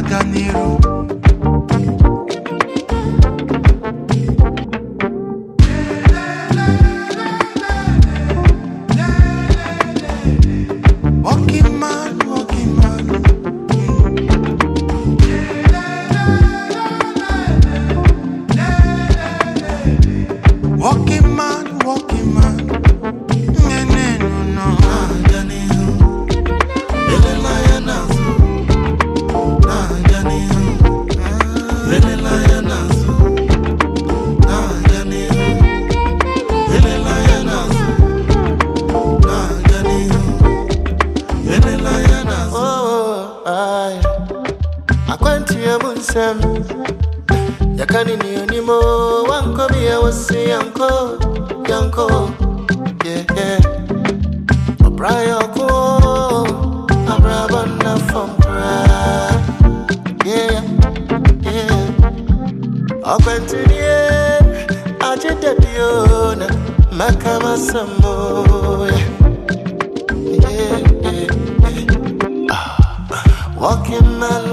Ganiru. Walking man, walking man. Walking man, walking man. No. Yakani ni animo wanko biya wasi yanko yeah Abraya ko abrabana from pride yeah Akwentini ajete diona makama samo yeah Walking my